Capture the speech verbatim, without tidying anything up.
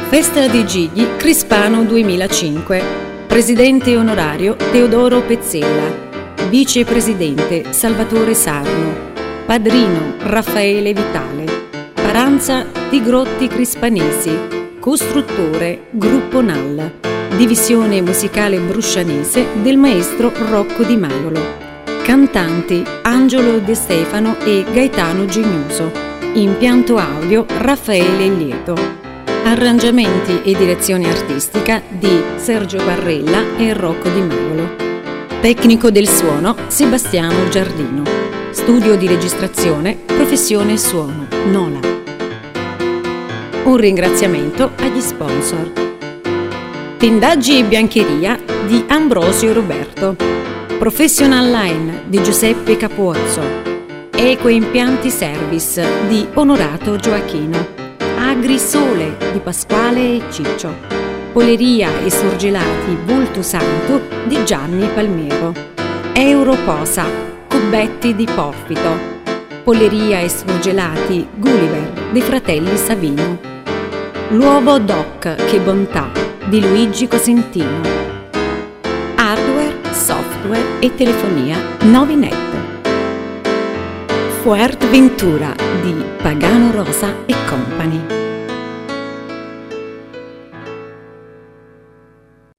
Festa dei Gigli Crispano duemilacinque. Presidente onorario Teodoro Pezzella. Vicepresidente Salvatore Sarno. Padrino Raffaele Vitale. Paranza Tigrotti Crispanesi. Costruttore Gruppo Nalla. Divisione musicale bruscianese del maestro Rocco Di Maiolo. Cantanti Angelo De Stefano e Gaetano Gignuso. Impianto audio Raffaele Lieto. Arrangiamenti e direzione artistica di Sergio Barrella e Rocco Di Maiolo. Tecnico del suono Sebastiano Giardino. Studio di registrazione Professione Suono Nola. Un ringraziamento agli sponsor. Tendaggi e biancheria di Ambrosio Roberto. Professional Line di Giuseppe Capuozzo. Eco Impianti Service di Onorato Gioacchino. Agrisole di Pasquale e Ciccio. Poleria e Sorgelati Volto Santo di Gianni Palmero. Europosa Cubetti di Porfito. Polleria e Sorgelati Gulliver dei fratelli Savino. L'uovo Doc Che Bontà di Luigi Cosentino. Hardware, software e telefonia Novinet. Fuerteventura di Pagano Rosa e Company.